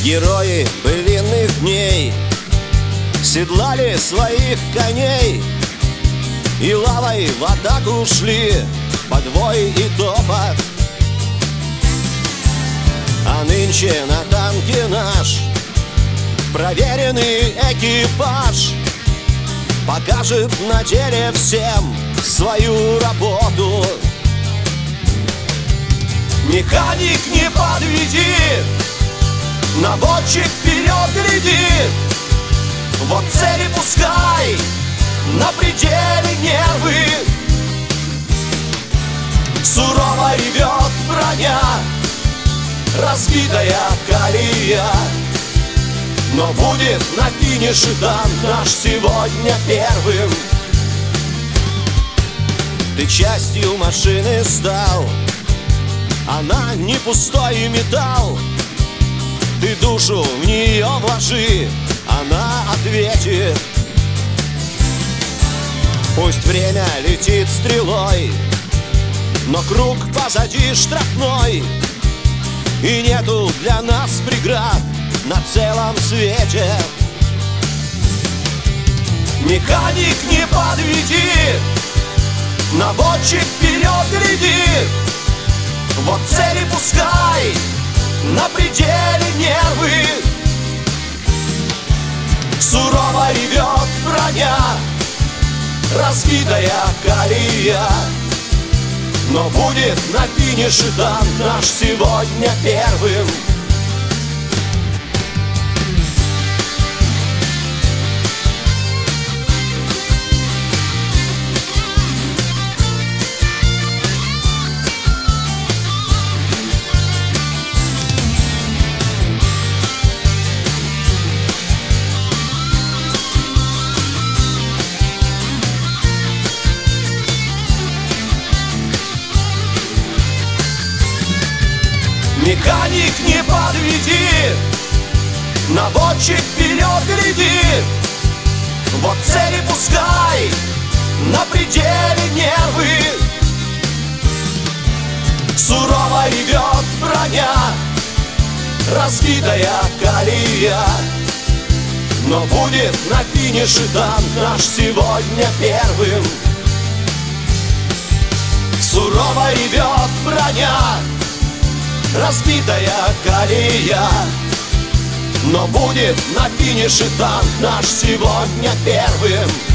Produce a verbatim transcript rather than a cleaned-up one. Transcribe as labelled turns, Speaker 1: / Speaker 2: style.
Speaker 1: Герои былинных дней седлали своих коней и лавой в атаку шли подвой и топот. А нынче на танке наш проверенный экипаж покажет на деле всем свою работу. Механик, не подведи, наводчик, вперед гляди, вот цели пускай, на пределе нервы. Сурово ревет броня, разбитая колея, но будет на финише танк наш сегодня первым. Ты частью машины стал, она не пустой металл. Ты душу в нее вложи, она ответит. Пусть время летит стрелой, но круг позади штрафной, и нету для нас преград на целом свете. Механик, не подведи, наводчик, вперед гляди, вот цели пускай, на пределе нервы. Сурово ревет броня, разбитая колея, но будет на финише танк наш сегодня первым. Механик, не подведи, наводчик, вперед гляди, вот цели пускай, на пределе нервы. Сурово ревет броня, разбитая колея, но будет на финише танк наш сегодня первым. Сурово ревет броня, разбитая колея, но будет на финише танк наш сегодня первым.